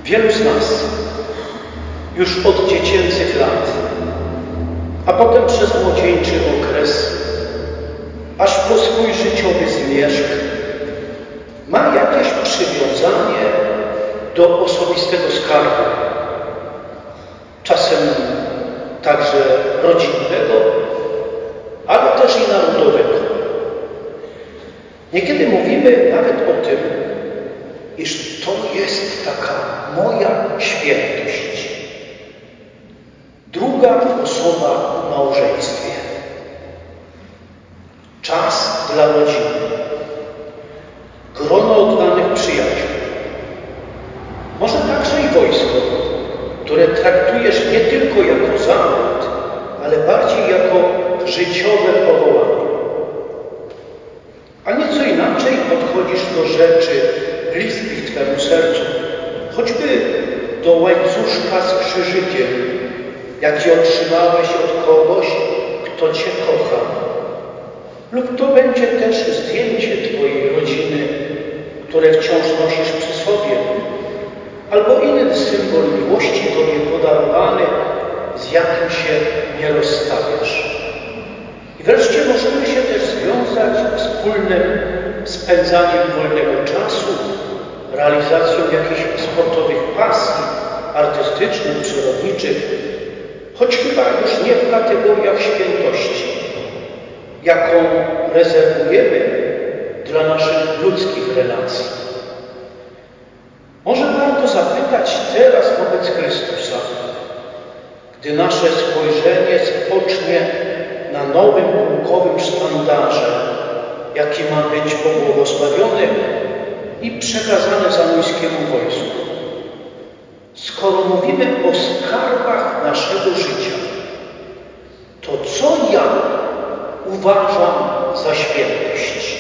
Wielu z nas już od dziecięcych lat, a potem przez młodzieńczy okres, aż po swój życiowy zmierzch, ma jakieś przywiązanie do osobistego skarbu, czasem także rodzinnego, ale też i narodowego. Niekiedy mówimy nawet o tym, iż to jest taka moja świętość. Druga osoba w małżeństwie. Czas dla rodziny. Grono oddanych przyjaciół. Może także i wojsko, które traktujesz nie tylko jako zawód, ale bardziej jako życiowe powołanie. A nieco inaczej podchodzisz do rzeczy bliskich Twemu sercu, choćby do łańcuszka z krzyżykiem, jaki otrzymałeś od kogoś, kto Cię kocha. Lub to będzie też zdjęcie Twojej rodziny, które wciąż nosisz przy sobie, albo inny symbol miłości Tobie podarowany, z jakim się nie rozstawiasz. I wreszcie możemy się też związać wspólnym spędzaniem wolnego czasu, realizacją jakichś sportowych pasji, artystycznych, przyrodniczych, choć chyba już nie w kategoriach świętości, jaką rezerwujemy dla naszych ludzkich relacji. Może warto zapytać teraz wobec Chrystusa, gdy nasze spojrzenie spocznie na nowym pułkowym sztandarze, jaki ma być pobłogosławiony i przekazany zamojskiemu wojsku. Skoro mówimy o skarbach naszego życia, to co ja uważam za świętość?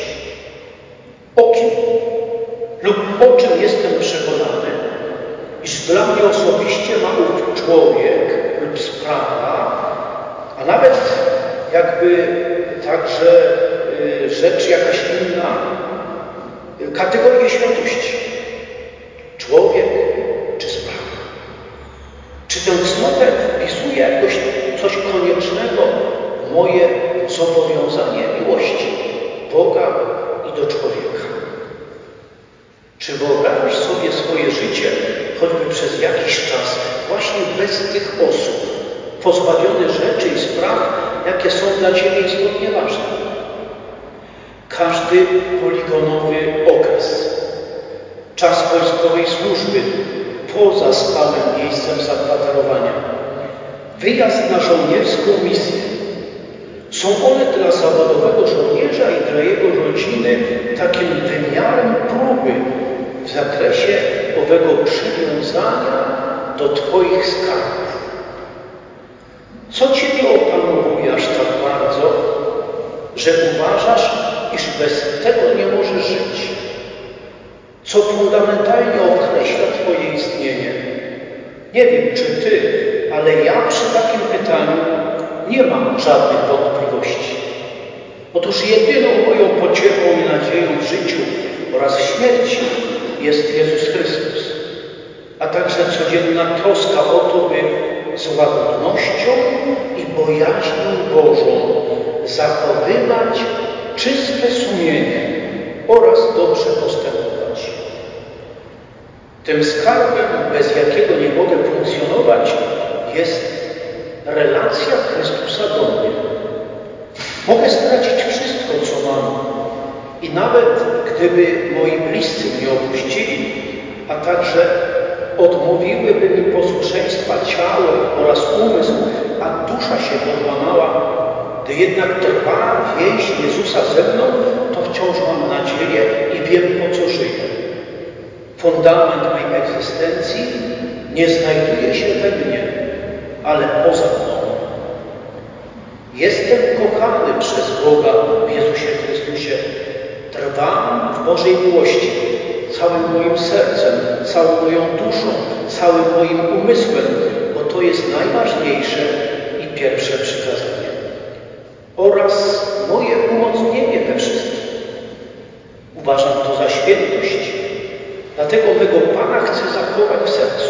O kim lub o czym jestem przekonany, iż dla mnie osobiście ma ów człowiek lub sprawa, a nawet jakby także rzecz jakaś inna, kategorię świętości. Człowiek czy sprawa? Czy tę cnotę wpisuje jakoś coś koniecznego w moje zobowiązanie miłości Boga i do człowieka? Czy wyobrażasz sobie swoje życie, choćby przez jakiś czas, właśnie bez tych osób, pozbawiony rzeczy i spraw, jakie są dla Ciebie istotnie ważne? Każdy poligonowy okres, czas wojskowej służby poza stałym miejscem zakwaterowania, wyjazd na żołnierską misję, są one dla zawodowego żołnierza i dla jego rodziny takim wymiarem próby w zakresie owego przywiązania do Twoich skarbów. Co Ciebie opanowuje aż tak bardzo, że uważasz, iż bez tego nie możesz żyć? Co fundamentalnie określa Twoje istnienie? Nie wiem, czy Ty, ale ja przy takim pytaniu nie mam żadnych wątpliwości. Otóż jedyną moją pociechą i nadzieją w życiu oraz w śmierci jest Jezus Chrystus, a także codzienna troska o to, by z łagodnością i bojaźnią Bożą zachowywać czyste sumienie oraz dobrze postępować. Tym skarbem, bez jakiego nie mogę funkcjonować, jest relacja Chrystusa do mnie. Mogę stracić wszystko, co mam, i nawet gdyby moi bliscy mnie opuścili, a także odmówiłyby mi posłuszeństwa ciało oraz umysł, a dusza się podłamała, gdy jednak trwa więź Jezusa ze mną, to wciąż mam nadzieję i wiem, po co żyję. Fundament mej egzystencji nie znajduje się we mnie, ale poza mną. Jestem kochany przez Boga w Jezusie Chrystusie. Trwam w Bożej miłości całym moim sercem, całą moją duszą, całym moim umysłem, bo to jest najważniejsze i pierwsze przykazanie. Oraz moje umocnienie we wszystkim. Uważam to za świętość. Dlatego mego Pana chcę zachować w sercu.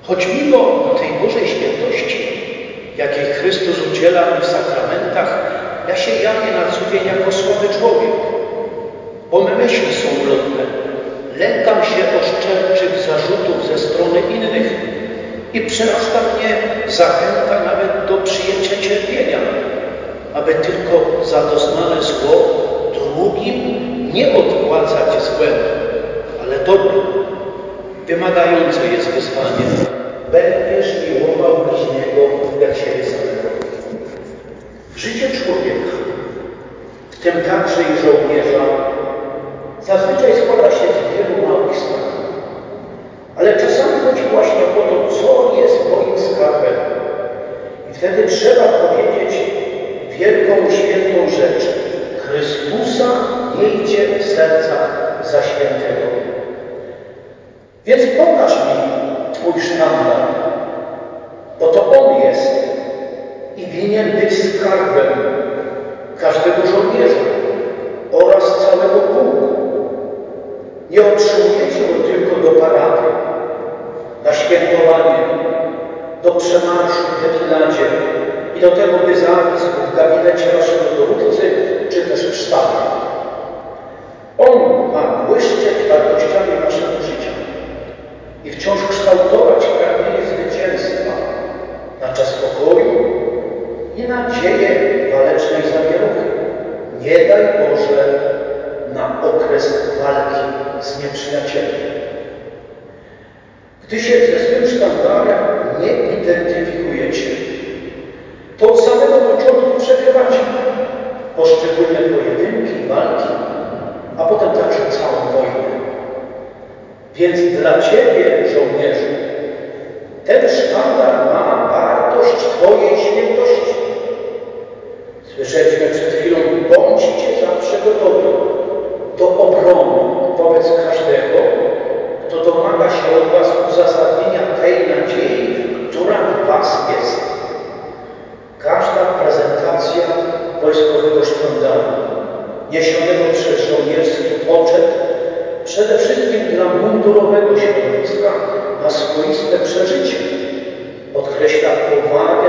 Choć mimo tej Bożej świętości, jakiej Chrystus udziela mi w sakramentach, ja się jawię na co dzień jako słaby człowiek, bo me myśli są ulotne. Lękam się oszczerczych zarzutów ze strony innych i przerasta mnie zachęta nawet do przyjęcia cierpienia, aby tylko za doznane zło drugim nie odpłacać złem, ale dobrym. Wymagające jest wyzwanie. Będziesz miłował bliźniego jak siebie samego. Życie człowieka, w tym także i żołnierza, zazwyczaj składa się z wielu małych spraw. Ale czasami chodzi właśnie o to, co jest moim skarbem. I wtedy trzeba powiedzieć wielką, świętą rzecz. Chrystusa miejcie w sercach za świętego. Więc pokaż mi Twój sztandar, bo to On jest i winien być skarbem każdego żołnierza oraz całego pułku. Nie otrzymujecie go tylko do parady, na świętowanie, do przemarszu w defiladzie i do tego, by zapis w gabinecie waszego dowódcy, czy też w sztabie. On ma błyszczeć wartościami waszego życia i wciąż kształtować pragnienie zwycięstwa na czas pokoju i nadzieję walecznej zawieruchy. Nie daj Boże na okres walki z nieprzyjacielem. Gdy się ze swym sztandarem nie identyfikujecie, to od samego początku przegrywacie poszczególne pojedynki, walki, a potem także całą wojnę. Więc dla Ciebie, żołnierzu, ten sztandar ma wartość Twojej świętości. Słyszeliśmy przed chwilą, bądźcie zawsze gotowi do obrony wobec każdego, kto domaga się od Was uzasadnienia tej nadziei, która w Was jest. Każda prezentacja wojskowego sztandaru, niesionego przez żołnierski poczet, przede wszystkim dla mundurowego środowiska ma swoiste przeżycie. Podkreśla powagę